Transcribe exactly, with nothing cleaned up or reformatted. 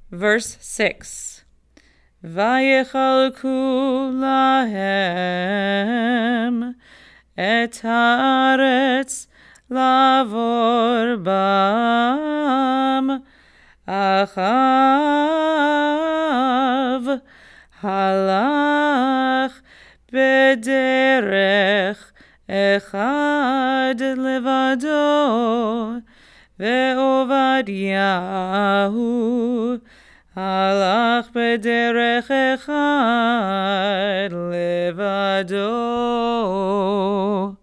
Verse six. Vayechalku lahem et haaretz lavor bam achav halach bederech echad levado ve'ovadyahu halach bederech echad levado.